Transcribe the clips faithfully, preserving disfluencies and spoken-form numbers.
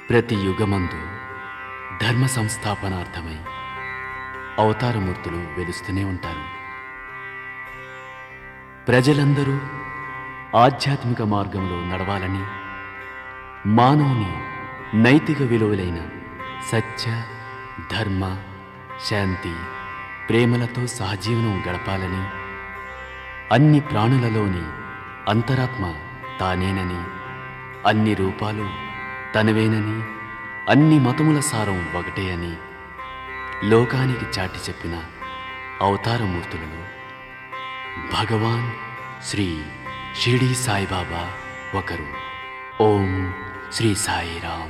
ప్రతి యుగమందు ధర్మ సంస్థాపనార్థమై అవతారమూర్తులు వెలుస్తూనే ఉంటారు. ప్రజలందరూ ఆధ్యాత్మిక మార్గంలో నడవాలని, మానవుని నైతిక విలువలైన సత్య, ధర్మ, శాంతి, ప్రేమలతో సహజీవనం గడపాలని, అన్ని ప్రాణులలోని అంతరాత్మ తానేనని, అన్ని రూపాలు తనవేనని, అన్ని మతముల సారం ఒకటే అని లోకానికి చాటి చెప్పిన అవతారమూర్తులలో భగవాన్ శ్రీ షిరిడి సాయిబాబా ఒకరు. ఓం శ్రీ సాయిరామ్.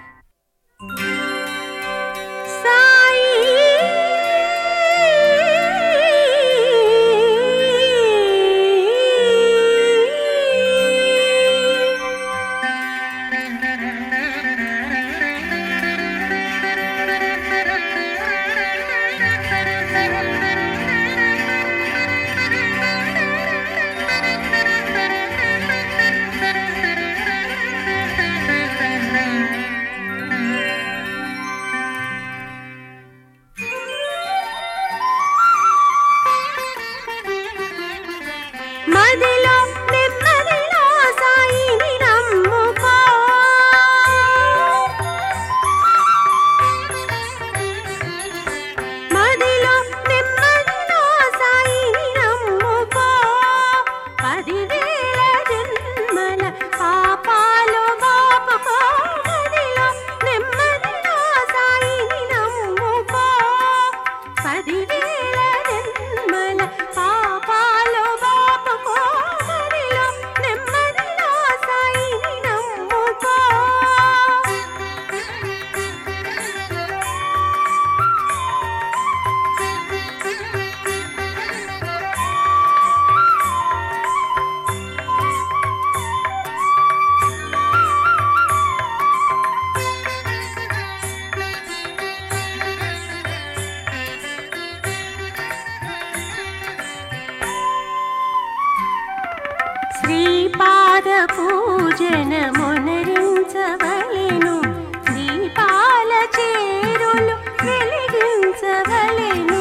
శ్రీపాద పూజన మొనరించవలెను, శ్రీపాల చేరులు వెలిగించవలెను.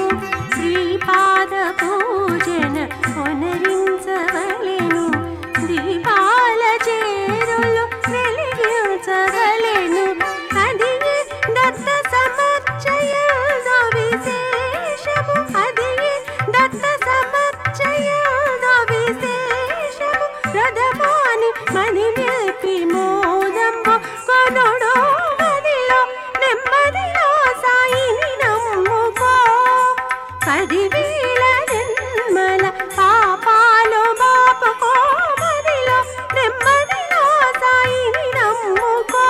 శ్రీపాద పూజన మొనరించవలెను, దీపాల చేరులు వెలిగించవలెను. అది దత్త సమర్చయద విశేషము, అది దత్త సమర్చయద విశేషము. రథమాని మని నిలిపి మోదమ్మ కొనుడో, మదిలో నెమ్మదిలో సాయిని నమ్ముకో. పదివేల జన్మల పాపాలు బాపుకో, మదిలో నెమ్మదిలో సాయిని నమ్ముకో.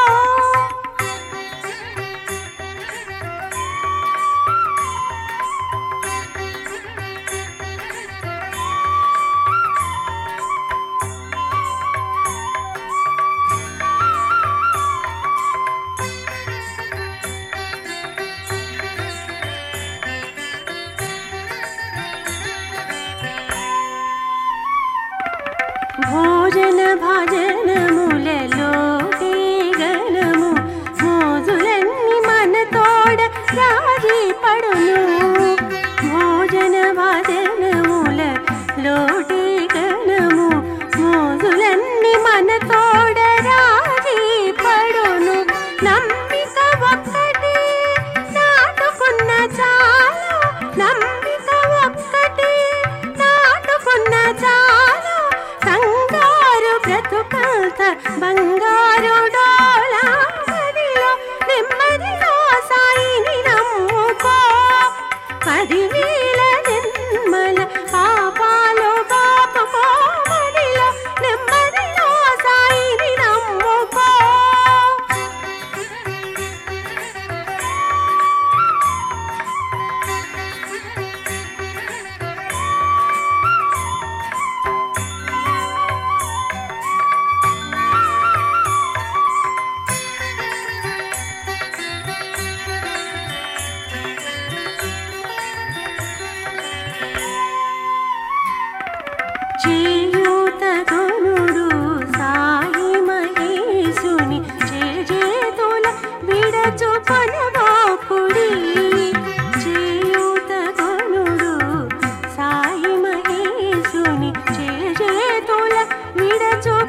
భోజన భజనములలో గణము, మోజులన్నీ మనతోడ రాజీ పడును. భోజన భజనములలో గణము, మోజులన్నీ మనతోడ రాజీ పడును. నమ్మిక ఒక్కటి నాటుకున్న చాలు, నమ్మిక ఒక్కటి నాటుకున్న చాలు. బంగారు బ్రతుకంత బంగారు డోలా, మదిలో నెమ్మదిలో సాయిని నమ్ముకో. పదివేల జన్మల పాపాలు బాపుకో, మదిలో నెమ్మదిలో సాయిని నమ్ముకో.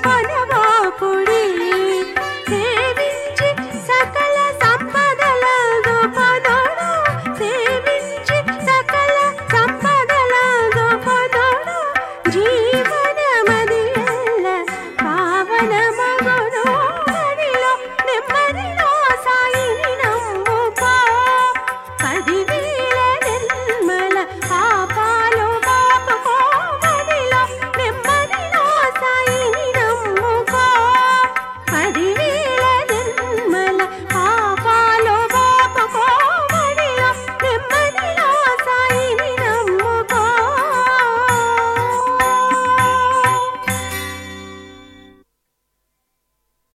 మనవ